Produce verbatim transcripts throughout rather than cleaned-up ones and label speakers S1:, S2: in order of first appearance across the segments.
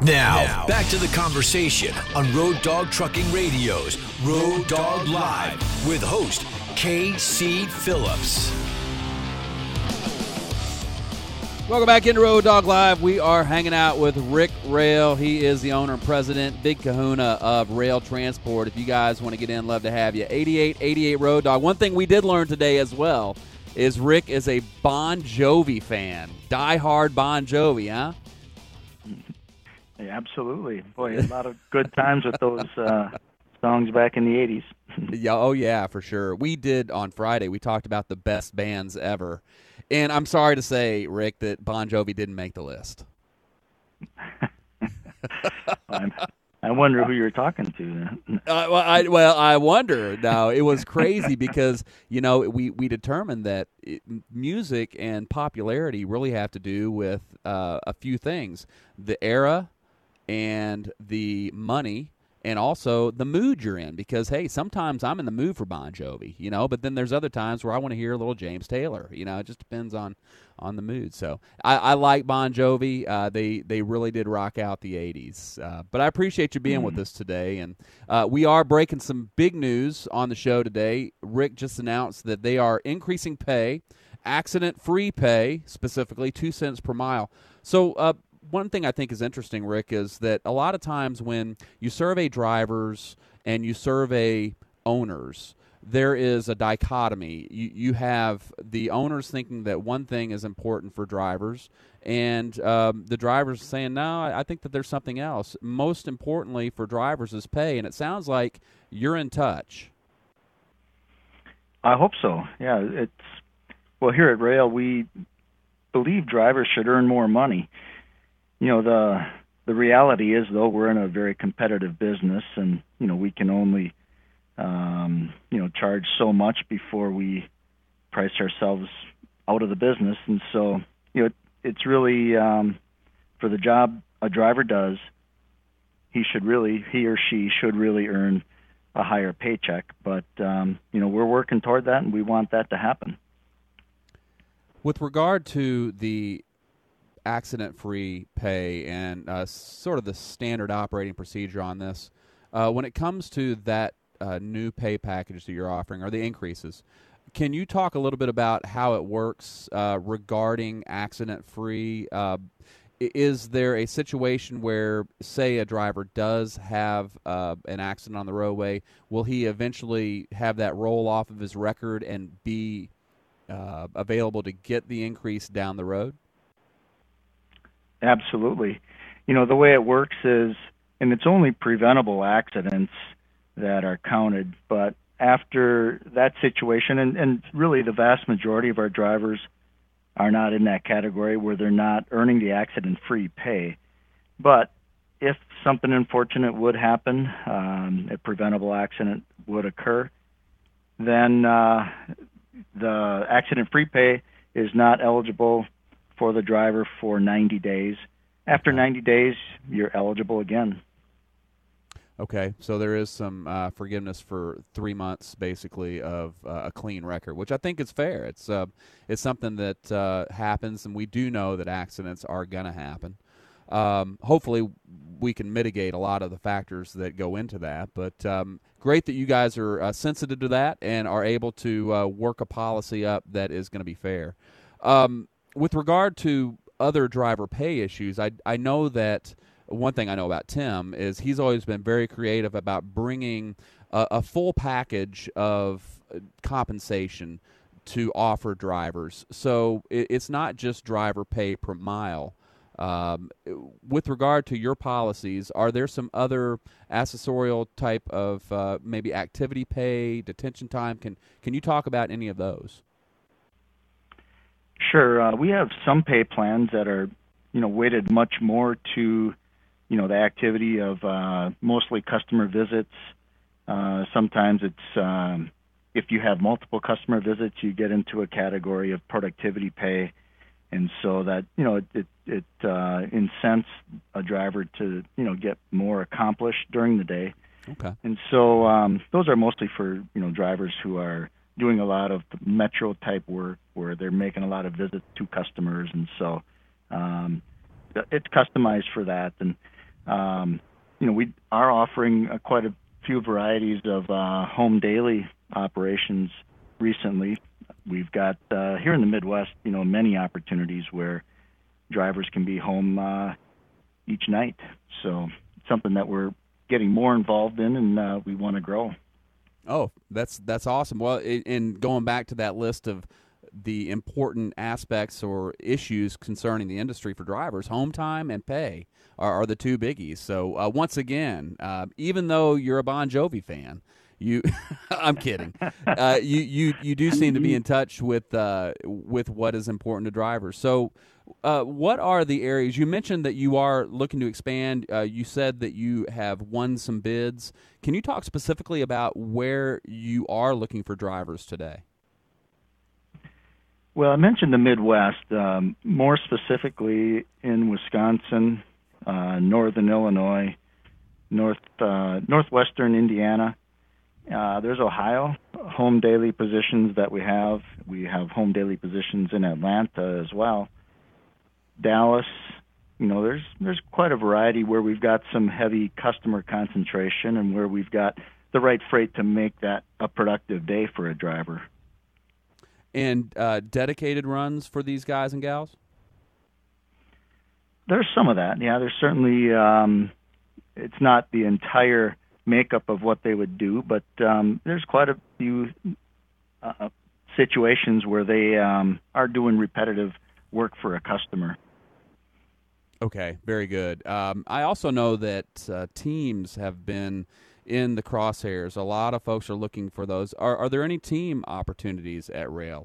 S1: Now, now, back to the conversation on Road Dog Trucking Radio's Road Dog Live with host K C Phillips.
S2: Welcome back into Road Dog Live. We are hanging out with Rick Rail. He is the owner and president, big kahuna of Rail Transport. If you guys want to get in, love to have you. eighty-eight eighty-eight Road Dog. One thing we did learn today as well is Rick is a Bon Jovi fan. Die-hard Bon Jovi, huh?
S3: Yeah, absolutely. Boy, a lot of good times with those uh, songs back in the eighties.
S2: Yeah, oh, yeah, for sure. We did on Friday. We talked about the best bands ever. And I'm sorry to say, Rick, that Bon Jovi didn't make the list.
S3: I'm, I wonder who you're talking to.
S2: uh, well, I, well, I wonder. No, it was crazy because, you know, we, we determined that it, music and popularity really have to do with uh, a few things. The era and the money and also the mood you're in. Because, hey, sometimes I'm in the mood for Bon Jovi, you know, but then there's other times where I want to hear a little James Taylor. You know, it just depends on, on the mood. So I, I like Bon Jovi. Uh, they, they really did rock out the eighties. Uh, but I appreciate you being mm. with us today. And uh, we are breaking some big news on the show today. Rick just announced that they are increasing pay, accident-free pay, specifically two cents per mile. So, uh, one thing I think is interesting, Rick, is that a lot of times when you survey drivers and you survey owners, there is a dichotomy. You, you have the owners thinking that one thing is important for drivers, and um, the drivers saying, no, I, I think that there's something else. Most importantly for drivers is pay, and it sounds like you're in touch.
S3: I hope so. Yeah, it's well, here at Rail, we believe drivers should earn more money. You know, the the reality is, though, we're in a very competitive business, and, you know, we can only, um, you know, charge so much before we price ourselves out of the business. And so, you know, it, it's really, um, for the job a driver does, he should really, he or she should really earn a higher paycheck. But, um, you know, we're working toward that, and we want that to happen.
S2: With regard to the accident-free pay and uh, sort of the standard operating procedure on this, uh, when it comes to that uh, new pay package that you're offering, or the increases, can you talk a little bit about how it works uh, regarding accident-free? Uh, is there a situation where, say, a driver does have uh, an accident on the roadway, will he eventually have that roll off of his record and be uh, available to get the increase down the road?
S3: Absolutely. You know, the way it works is, and it's only preventable accidents that are counted, but after that situation, and, and really the vast majority of our drivers are not in that category where they're not earning the accident-free pay. But if something unfortunate would happen, um, a preventable accident would occur, then uh, the accident-free pay is not eligible for the driver for ninety days. After ninety days, you're eligible again.
S2: Okay, so there is some uh, forgiveness for three months, basically, of uh, a clean record, which I think is fair. It's uh, it's something that uh, happens, and we do know that accidents are going to happen. Um, hopefully, we can mitigate a lot of the factors that go into that. But um, great that you guys are uh, sensitive to that and are able to uh, work a policy up that is going to be fair. Um, With regard to other driver pay issues, I, I know that one thing I know about Tim is he's always been very creative about bringing a, a full package of compensation to offer drivers. So it, it's not just driver pay per mile. Um, with regard to your policies, are there some other accessorial type of uh, maybe activity pay, detention time? Can can you talk about any of those?
S3: Sure. Uh, we have some pay plans that are, you know, weighted much more to, you know, the activity of uh, mostly customer visits. Uh, sometimes it's um, if you have multiple customer visits, you get into a category of productivity pay, and so that, you know, it it, it uh, incents a driver to, you know, get more accomplished during the day.
S2: Okay.
S3: And so um, those are mostly for, you know, drivers who are doing a lot of metro type work where they're making a lot of visits to customers, and so um, it's customized for that. And Um, you know, we are offering uh, quite a few varieties of uh, home daily operations recently. We've got uh, here in the Midwest, you know, many opportunities where drivers can be home uh, each night. So it's something that we're getting more involved in, and uh, we want to grow.
S2: Oh, that's that's awesome. Well, it, and going back to that list of the important aspects or issues concerning the industry for drivers, home time and pay are, are the two biggies. So uh, once again, uh, even though you're a Bon Jovi fan, you I'm kidding. Uh, you you you do seem to be in touch with uh, with what is important to drivers. So, uh, what are the areas you mentioned that you are looking to expand? Uh, you said that you have won some bids. Can you talk specifically about where you are looking for drivers today?
S3: Well, I mentioned the Midwest, um, more specifically in Wisconsin, uh, northern Illinois, north uh, northwestern Indiana. Uh, there's Ohio, home daily positions that we have. We have home daily positions in Atlanta as well. Dallas, you know, there's there's quite a variety where we've got some heavy customer concentration and where we've got the right freight to make that a productive day for a driver.
S2: And uh, dedicated runs for these guys and gals?
S3: There's some of that. Yeah, there's certainly, um, it's not the entire makeup of what they would do, but um, there's quite a few uh, situations where they um, are doing repetitive work for a customer.
S2: Okay, very good. Um, I also know that uh, teams have been in the crosshairs. A lot of folks are looking for those. Are, are there any team opportunities at Rail?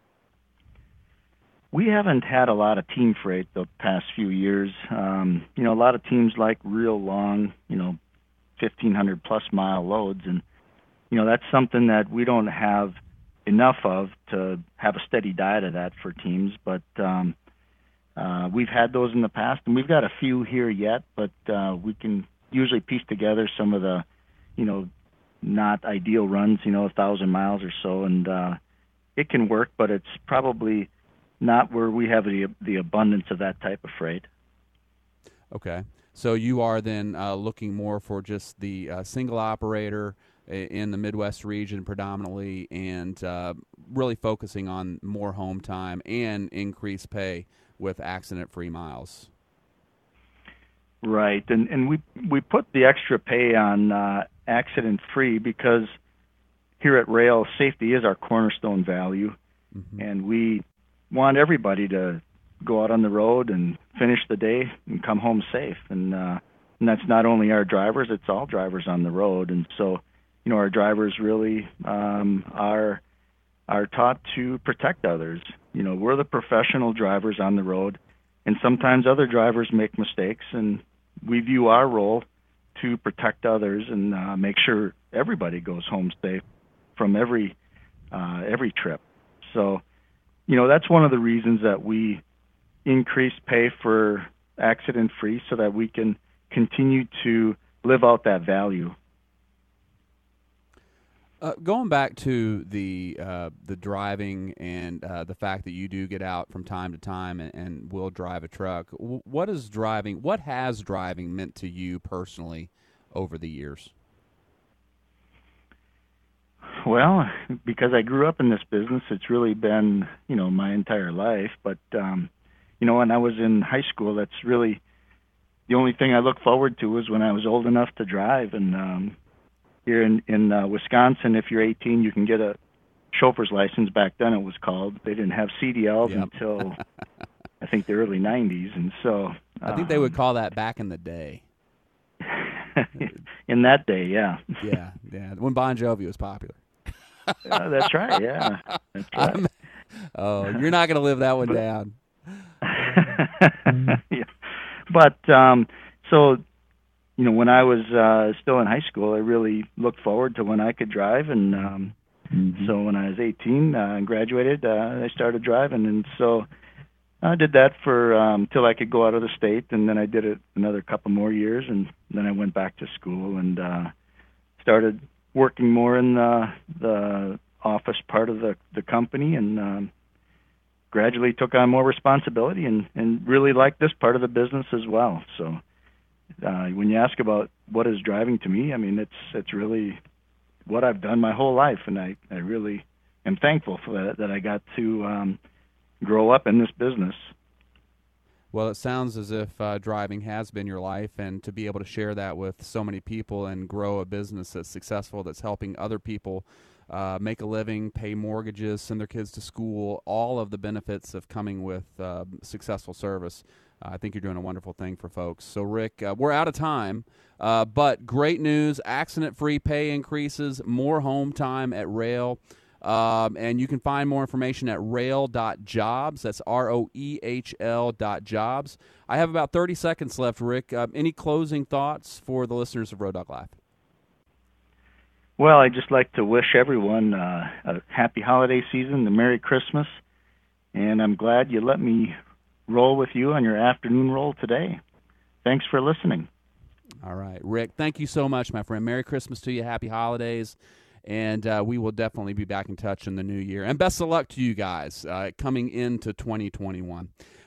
S3: We haven't had a lot of team freight the past few years. Um, you know, a lot of teams like real long, you know, fifteen hundred plus mile loads. And, you know, that's something that we don't have enough of to have a steady diet of that for teams. But um, uh, we've had those in the past, and we've got a few here yet, but uh, we can usually piece together some of the, you know, not ideal runs, you know, a thousand miles or so. And uh, it can work, but it's probably not where we have the, the abundance of that type of freight.
S2: Okay. So you are then uh, looking more for just the uh, single operator in the Midwest region predominantly, and uh, really focusing on more home time and increased pay with accident-free miles.
S3: Right, and and we we put the extra pay on uh, accident-free because here at Rail, safety is our cornerstone value, mm-hmm. and we want everybody to go out on the road and finish the day and come home safe. And, uh, and that's not only our drivers, it's all drivers on the road. And so, you know, our drivers really um, are are taught to protect others. You know, we're the professional drivers on the road, and sometimes other drivers make mistakes, and we view our role to protect others and uh, make sure everybody goes home safe from every uh, every trip. So, you know, that's one of the reasons that we increase pay for accident-free so that we can continue to live out that value.
S2: Uh, going back to the uh, the driving and uh, the fact that you do get out from time to time and, and will drive a truck, w- what is driving? What has driving meant to you personally over the years?
S3: Well, because I grew up in this business, it's really been, you know, my entire life. But um, you know, when I was in high school, that's really the only thing I look forward to was when I was old enough to drive. And um, here in, in uh, Wisconsin, if you're eighteen, you can get a chauffeur's license. Back then it was called. They didn't have C D Ls yep. until I think the early nineties. And so
S2: I think um, they would call that back in the day.
S3: In that day, yeah.
S2: yeah, yeah. When Bon Jovi was popular.
S3: uh, that's right, yeah. That's right.
S2: I'm, oh, you're not going to live that one but, down.
S3: yeah. But, um, so, you know, when I was uh, still in high school, I really looked forward to when I could drive. And um, mm-hmm. so when I was eighteen uh, and graduated, uh, I started driving. And so I did that for um, till I could go out of the state. And then I did it another couple more years. And then I went back to school and uh, started working more in the, the office part of the, the company, and um, gradually took on more responsibility and, and really liked this part of the business as well. So uh, when you ask about what is driving to me, I mean, it's it's really what I've done my whole life, and I, I really am thankful for that, that I got to um, grow up in this business.
S2: Well, it sounds as if uh, driving has been your life, and to be able to share that with so many people and grow a business that's successful, that's helping other people uh, make a living, pay mortgages, send their kids to school, all of the benefits of coming with uh, successful service. Uh, I think you're doing a wonderful thing for folks. So, Rick, uh, we're out of time, uh, but great news, accident-free pay increases, more home time at Rail. Um, and you can find more information at rail dot jobs. That's R O E H L dot jobs. I have about thirty seconds left, Rick. Uh, any closing thoughts for the listeners of Road Dog Live?
S3: Well, I'd just like to wish everyone uh, a happy holiday season, a Merry Christmas, and I'm glad you let me roll with you on your afternoon roll today. Thanks for listening.
S2: All right, Rick, thank you so much, my friend. Merry Christmas to you. Happy holidays. And uh, we will definitely be back in touch in the new year. And best of luck to you guys uh, coming into twenty twenty-one.